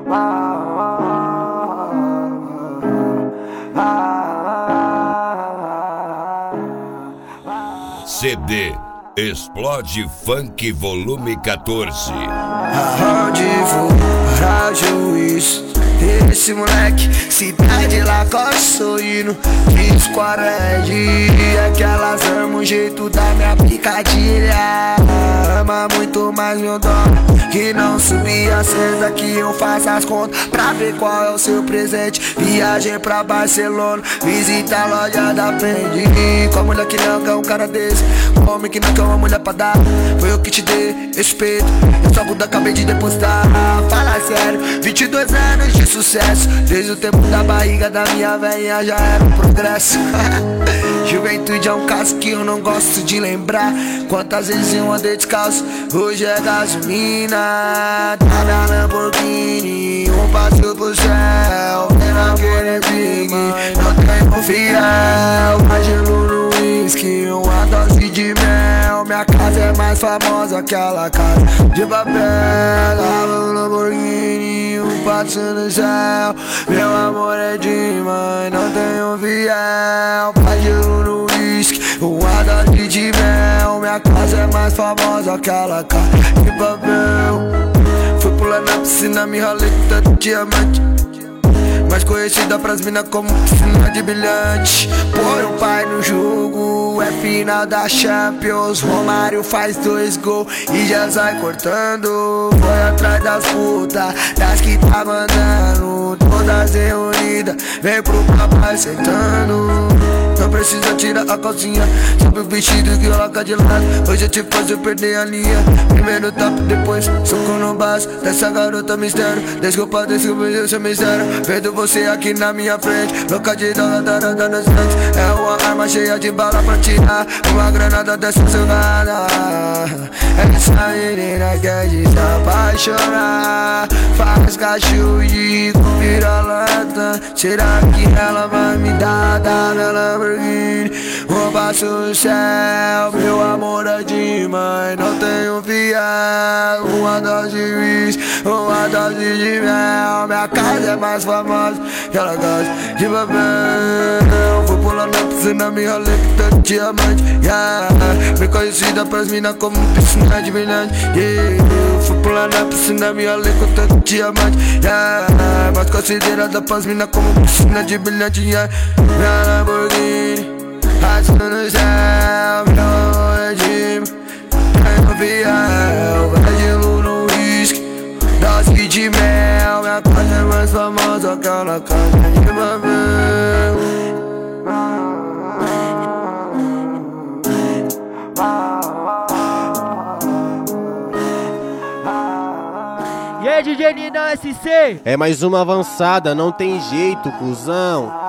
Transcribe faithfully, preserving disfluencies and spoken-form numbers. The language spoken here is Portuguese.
C D Explode Funk Volume quatorze. Aonde vou para juiz? Esse moleque, cidade lá sorrindo, fiz quarente. Aquelas amam o jeito da minha picadilha. Ama muito mais meu dono, que não subia a cesta, que eu faço as contas pra ver qual é o seu presente. Viagem pra Barcelona, visita a loja da Fendi. Com a mulher que não quer um cara desse, com homem que não quer uma mulher pra dar. Foi eu que te dei respeito, eu só muda, acabei de depositar. Fala sério, vinte e dois anos de sucesso, desde o tempo da barriga da minha velhinha já era um progresso. Juventude é um caso que eu não gosto de lembrar. Quantas vezes eu andei descalço, hoje é gasolina. Tá na Lamborghini, um passeio pro céu. Eu não querer big, não tenho fiel. Uma gelo no whisky, uma dose de mel. Minha casa é mais famosa que aquela casa de papel. Tava Lamborghini, um passeio no céu. Meu amor é de mãe, não tenho fiel. Pajero no whisky, uma dose de mel. Minha casa é mais famosa que aquela casa de papel. Fui pular na piscina, me ralei com tanto diamante, mais conhecida pras minas como piscina de brilhante. Põe o pai no jogo, é final da Champions. Romário faz dois gols e já sai cortando. Foi atrás das putas, das que tá mandando, todas reunidas, vem pro papai sentando. Não precisa tirar a calcinha, sobe o vestido que coloca de lado. Hoje eu te faço perder a linha. Primeiro tapa, depois soco no baço dessa garota mistério. Desculpa, desculpa, eu sou mistério. Vendo você aqui na minha frente, louca de dólar, darada nos dentes. É uma arma cheia de bala pra tirar uma granada dessa jogada. Essa menina quer se apaixonar, faz cachorro de vira-lata. Será que ela vai me dar da minha Lamborghini? Rouba o céu, meu amor é de mãe, não tenho fiel. Uma dose de whisky, uma dose de mel. Minha casa é mais famosa que aquela casa de papel. Fui pular na piscina, me ralei com tanto diamante, yeah. Bem conhecida pras minas como piscina de brilhante, yeah. Fui pular na piscina, me ralei com tanto diamante, yeah. Mas considerada pras minas como piscina de brilhante, yeah. Minha Lamborghini, rasgando no céu. Meu amor é de mim, tenho fiel. Vai gelo no whisky, dose de mel. Minha casa é mais famosa que aquela casa de papel. E aí, D J Nina S C? É mais uma avançada, não tem jeito, cuzão.